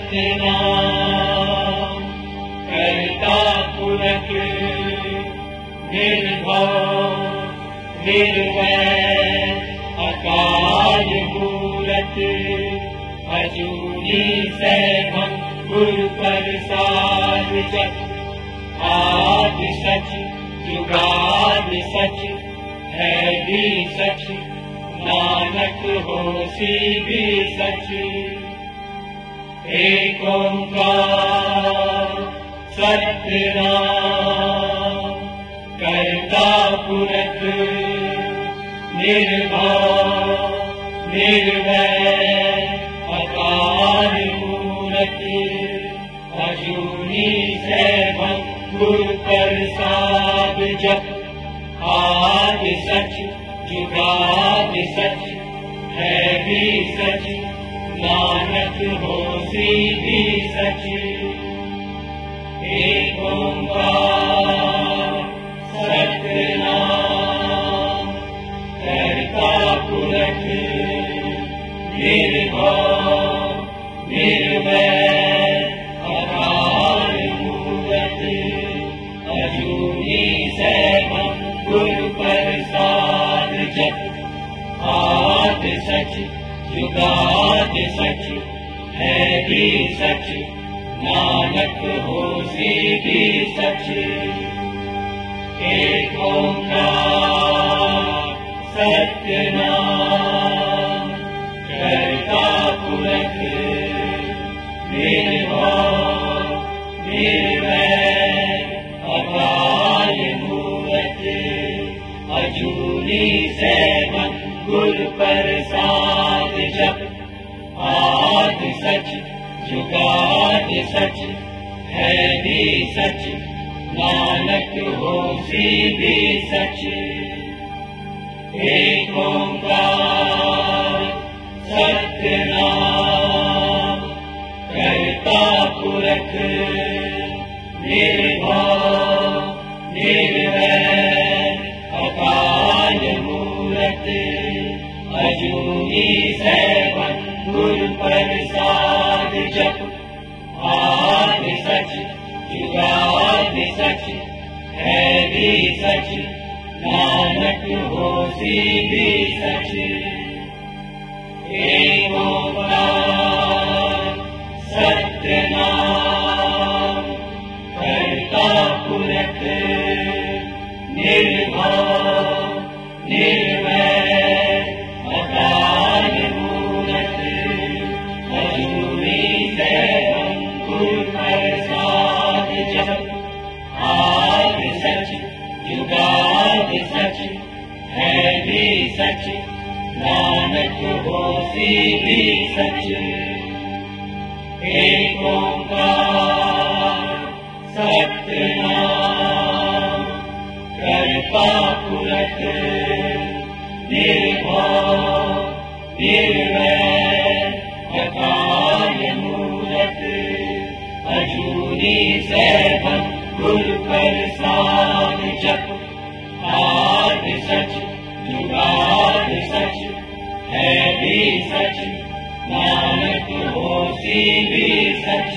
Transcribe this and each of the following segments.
सतनाम करता पुरख निर्भव निर्वैर अकाल मूरत अजूनी सैभं गुरु प्रसाद जप आदि सच जुगादि सच है भी सच नानक होसी भी सच। एक ओंकार सतनाम करता पुरख निर्भव निर्वैर अकाल मूरत अजूनी सैभं गुरु प्रसाद जप आदि सच जुगादि सच है भी सच नानक होसी भी सच। एक ओंकार सतनाम करता पुरख निर्भव निर्वैर अकाल मूरत अजूनी सैभं गुरु प्रसाद जप आदि सच जुगादि सच है भी सच नानक होसी भी सच। एक ओंकार सतनाम करता पुरख निर्भव निर्वैर अकाल मूरत अजूनी सैभं गुरु प्रसाद जप आदि सच जुगादि सच है भी सच नानक होसी भी सच। एक ओंकार सतनाम करता पुरख निर्भव निर्वैर अकाल मूरत अजूनी सैभं गुरु प्रसाद जप आदि सच जुगादि सच है भी सच नानक होसी भी सच। एक ओंकार सतनाम करता पुरख निर्भव निर्वैर अकाल मूरत अजूनी सैभं गुरु प्रसाद जप आदि सच जुगादि सच है भी सच नानक होसी भी सच। एक ओंकार सतनाम करता पुरख निर्भव निर्वैर अकाल मूरत अजूनी सैभं गुरु प्रसाद जप आदि सच जुगादि सच है भी सच नानक होसी भी सच।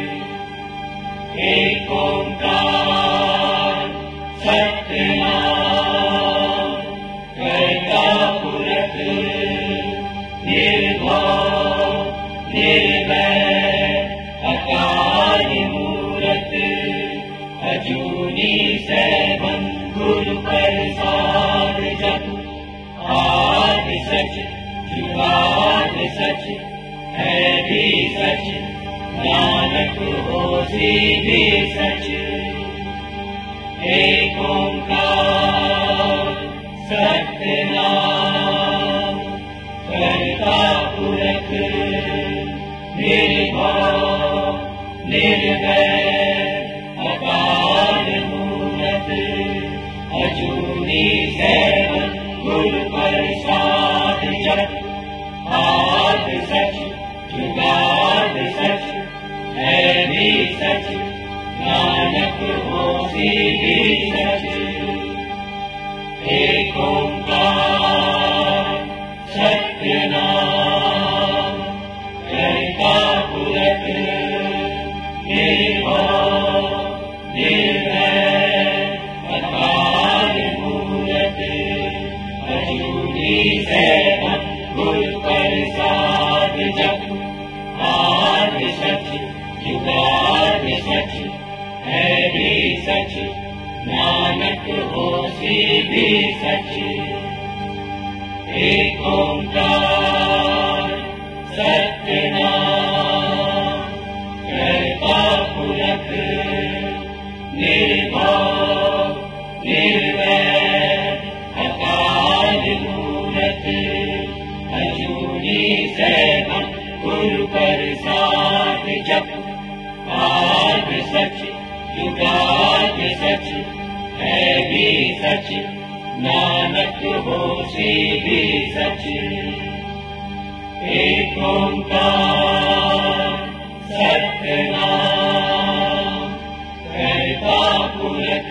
एक ओंकार सतनाम करता पुरख निर्भव निर्वैर अकाल मूरत अजूनी सैभं गुरु प्रसाद जप आदि सच जुगादि सच है भी सच नानक होसी भी सच। एक ओंकार सतनाम करता पुरख निर्भव निर्वैर अकाल मूरत अजूनी सैभं गुरु प्रसाद जप आदि सच जुगादि सच है भी सच नानक होसी भी सच। एक ओंकार सतनाम करता पुरख है भी सच, नानक होसी भी सच। एक ओंकार सत्यनाम, करता पुरख निर्भव निर्वैर, अकाल मूरत अजूनी सैभं, गुरु प्रसाद जप। आद सच जुगाद सच, है भी सच, नानक होसी भी सच। एक ओंकार सत्यनाम, करता पुरख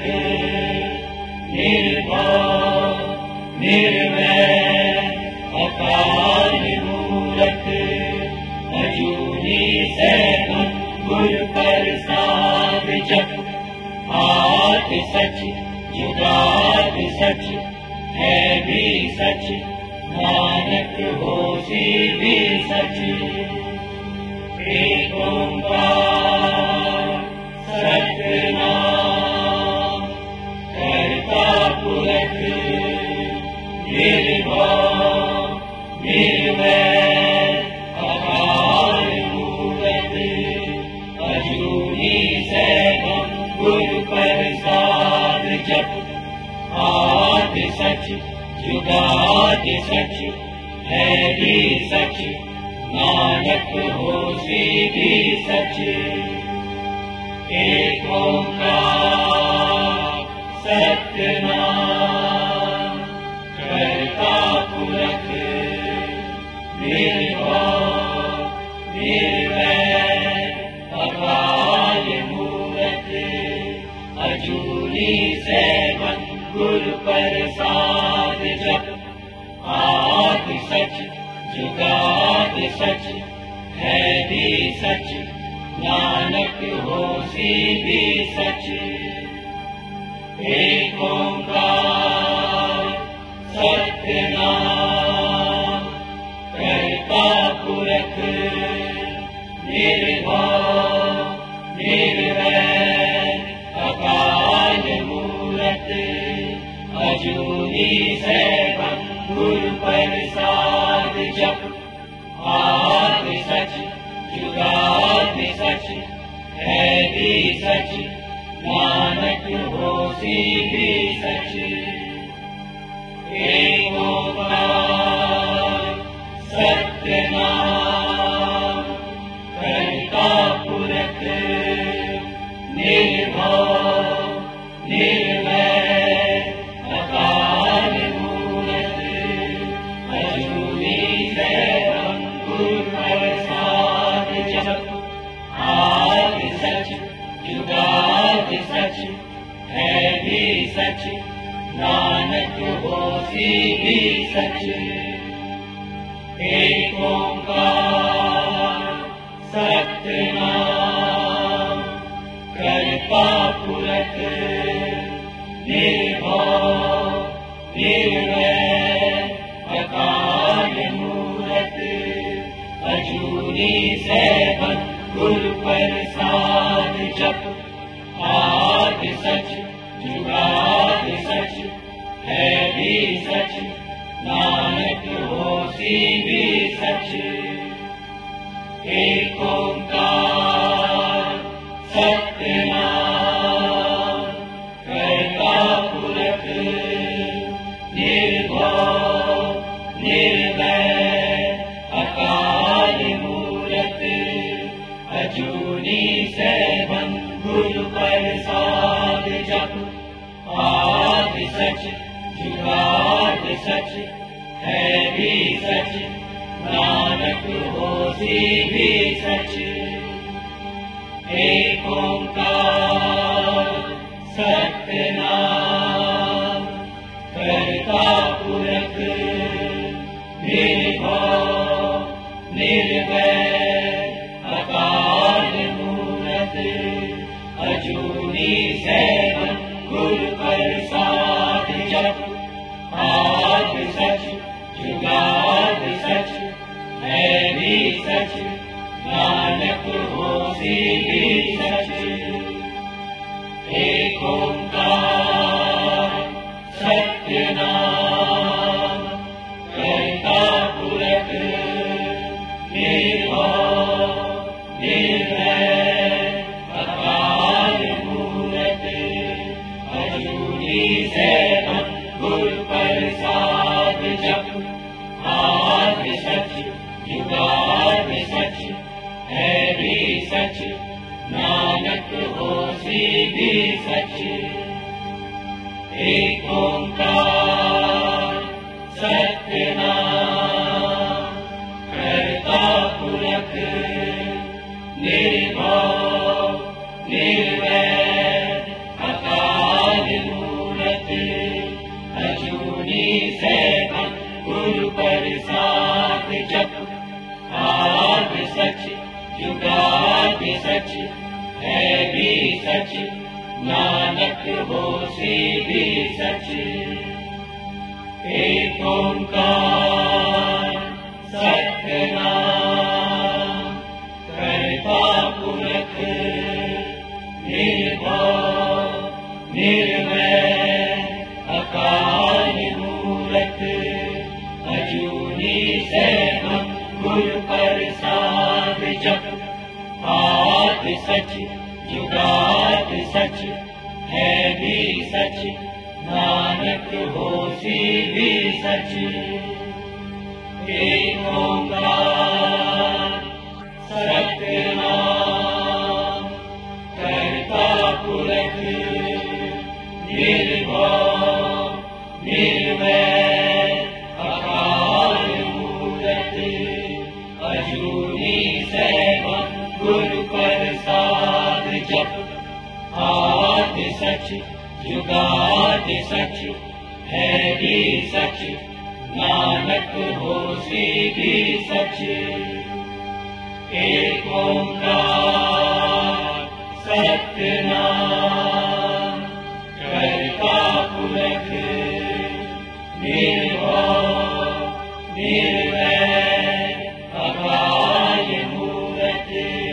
निर्भव निर्वैर, अकाल मूरत अजूनी सैभं, गुरु प्रसाद जप। आद सच जुगाद सच, है भी सच, नानक होसी भी सच। एक ओंकार सत्यनाम, करता पुरख निर्भव निर्वैर, अकाल मूरत अजूनी सैभं, गुरु प्रसाद जप। आद सच जुगाद सच, है भी सच, नानक होसी भी सच। एक ओंकार सत्यनाम, करता पुरख निर्भव निर्वैर, अकाल मूरत अजूनी सैभं, गुरु प्रसाद जप। आद सच जुगाद सच, है भी सच, नानक होसी भी सच। एक ओंकार सत्यनाम, करता पुरख निर्भव निर्वैर, अकाल मूरत अजूनी सैभं, गुरु प्रसाद जप। आद सच जुगाद सच, है भी सच, नानक होसी भी सच। एक ओंकार सत्यनाम, करता पुरख निर्भव निर्वैर, अकाल मूरत अजूनी सैभं, गुरु प्रसाद जप। आद सच जुगाद सच, है भी सच, नानक होसी भी सच। एक ओंकार सत्यनाम, करता पुरख निर्भव निर्वैर, अकाल मूरत अजूनी सैभं, गुरु प्रसाद जप। आद सच जुगाद सच, है भी सच, नानक होसी भी सच। एक ओंकार सत्यनाम, करता पुरख निर्भव निर्वैर, अकाल मूरत अजूनी सैभं, गुरु प्रसाद जप। आद सच जुगाद सच, है भी सच, नानक होसी भी सच। एक ओंकार सत्यनाम, करता पुरख निर्भव निर्वैर, अकाल मूरत अजूनी सैभं, गुरु प्रसाद जप। आद सच जुगाद सच, है भी सच, नानक होसी भी सच। सच। एक ओंकार सत्यनाम करता पुरख निर्भव निर्वैर अकाल मूरत अजूनी सैभं गुरु प्रसाद जप। आद सच जुगाद सच है भी सच नानक होसी भी सच। एक ओंकार सत्यनाम करता पुरख निर्भव निर्वैर अकाल मूरत अजूनी सैभं गुरु प्रसाद जप। आद सच जुगाद सच है भी सच नानक होसी भी सच। एक ओंकार सत्यनाम करता पुरख निर्भव निर्वैर अकाल मूरत अजूनी सैभं गुरु प्रसाद जप। आद सच जुगाद सच है भी सच नानक होसी भी सच। एक ओंकार सत्यनाम करता पुरख निर्भव निर्वैर अकाल मूरत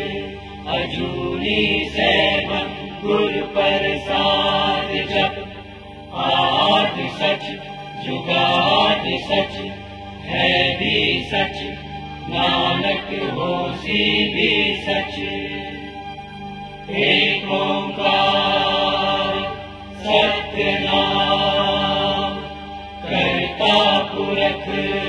अजूनी सैभं गुरु प्रसाद जप। आद सच जुगाद सच है भी सच नानक होसी भी सच। एक ओंकार सत्यनाम करता पुरख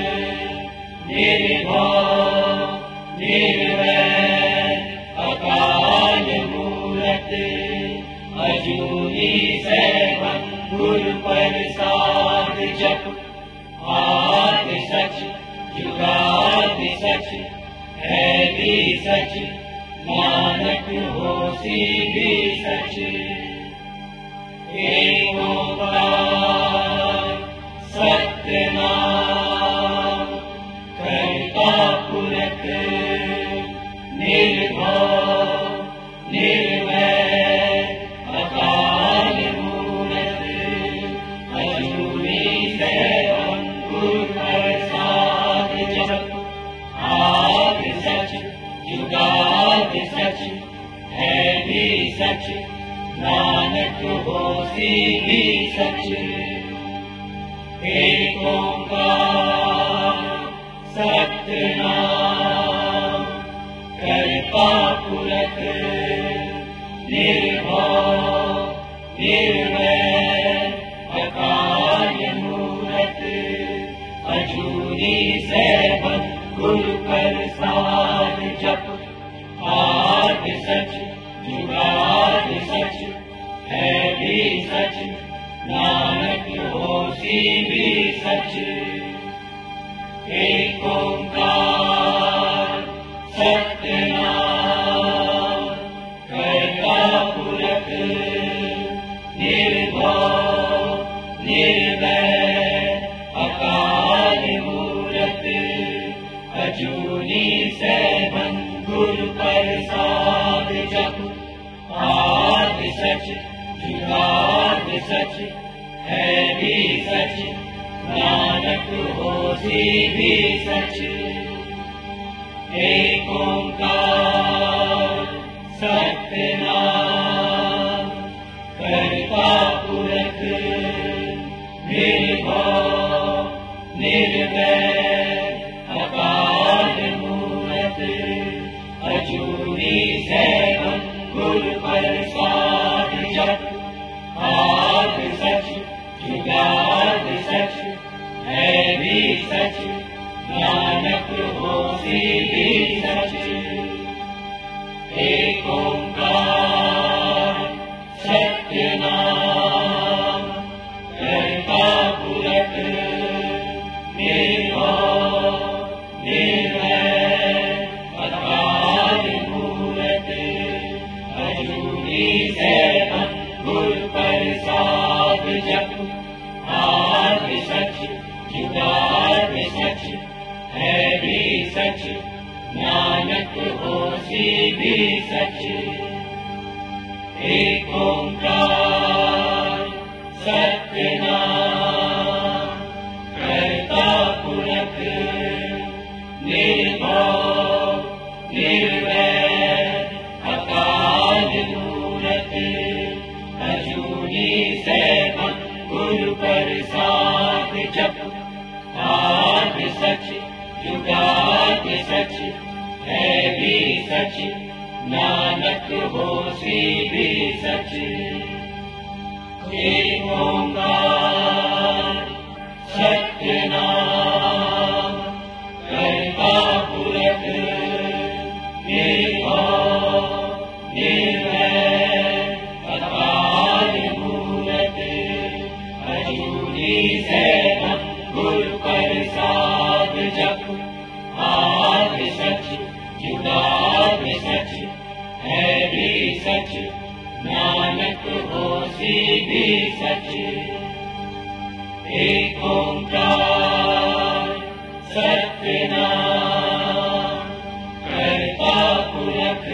निर्भव निर्वैर अकाल मूरत अजूनी सैभं गुरु प्रसाद जप। आद सच जुगाद सच है भी सच नानक होसी भी सच। एक ओंकार सत्यनाम करता पुरख निर्भव निर्वैर अकाल मूरत अजूनी सैभं गुरु प्रसाद जप। आद सच जुगाद सच है भी सच नानक होसी भी सच। एक ओंकार सत्यनाम करता पुरख निर्भव निर्वैर अकाल मूरत अजूनी सैभं गुरु प्रसाद जप। आद सच जुगाद सच है भी सच नानक होसी भी सच। एक ओंकार सत्यनाम करता पुरख निर्भव निर्वैर अकाल मूरत अजूनी सैभं गुरु प्रसाद जप। आद सच जुगाद सच है भी सच नानक होसी भी सच। एक ओंकार सत्यनाम करता पुरख निर्भव निर्वैर अकाल मूरत अजूनी सैभं गुरु प्रसाद जप। आद सच जुगाद सच है भी सच नानक होसी भी सच। एक ओंकार सत्य अजूनी सैभं गुर प्रसाद जप। आद सच जुगाद सच है भी सच, नानक होसी भी सच। एक ओंकार सत्य नाम करता पुरख, निर्भव निर्वैर अकाल मूरत। अजूनी सैभं गुर प्रसाद जप। आद सच जुगाद सच है भी सच, नानक होसी भी सच। एक ओंकार सत्य नाम करता पुरख, निर्भव निर्वैर अकाल मूरत। अजूनी सैभं गुर प्रसाद जप। आद सच जुगाद सच है भी सच, नानक होसी भी सच। एक ओंकार सत्य नाम करता पुरख,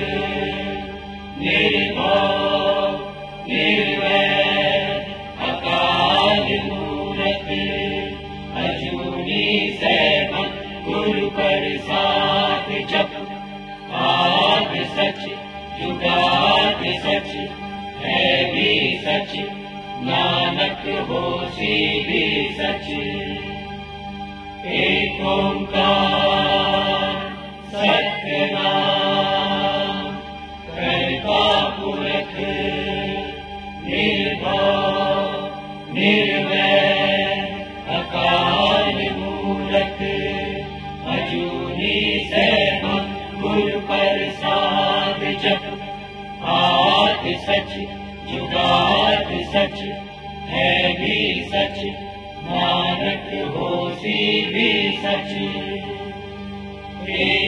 निर्भव निर्वैर अकाल मूरत। अजूनी सैभं गुर प्रसाद जप। आद सच जुगाद सच है भी सच, नानक होसी भी सच। एक ओंकार सत्य नाम करता पुरख, निर्भव निर्वैर अकाल मूरत। अजूनी सैभं गुर प्रसाद जप। आद सच जुगाद सच है भी सच, नानक होसी भी सच।